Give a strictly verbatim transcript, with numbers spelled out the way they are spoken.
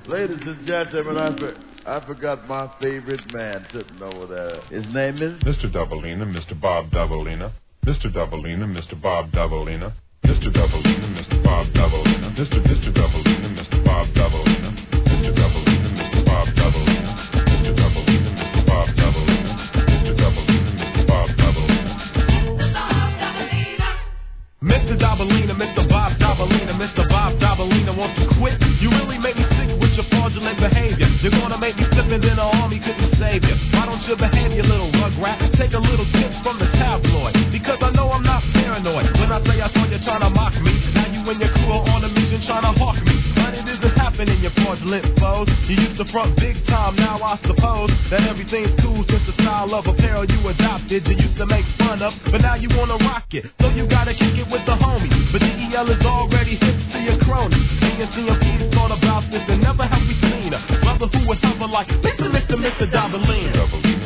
Ladies and gentlemen, I, for, I forgot my favorite man sitting over there. His name is Mister Doubleina, Mister Bob Doubleina. Mister Doubleina, Mister Bob Doubleina. Mister Doubleina, Mister Bob Doubleina. Mister Mister Doubleina, Mister Bob Doubleina. Mister Doubleina, Mister Bob Doubleina. Mister Doubleina, Mister Bob Doubleina. Mister Doubleina, Mister Bob Doubleina. Mister Doubleina, Mister Bob Doubleina, Mister Bob Doubleina wants to quit. You really make me sick with your fraudulent behavior. You're gonna make me slip and then the army couldn't save you. Why don't you behave, you little rugrat? Take a little tips from the tabloid. Because I know I'm not paranoid. When I say I saw you trying to mock me, now you and your crew are on a mission trying to hawk me. But it isn't happening, you fraudulent foes. You used to front big time, now I suppose that everything's cool since the style of apparel you adopted. You used to make fun of, but now you wanna rock it. So you gotta kick it with the homies. But D E L is already hip to your cronies. Me and C M P's thought about this and never have we seen a brother who was something like Mister Mister Mister Doubleina.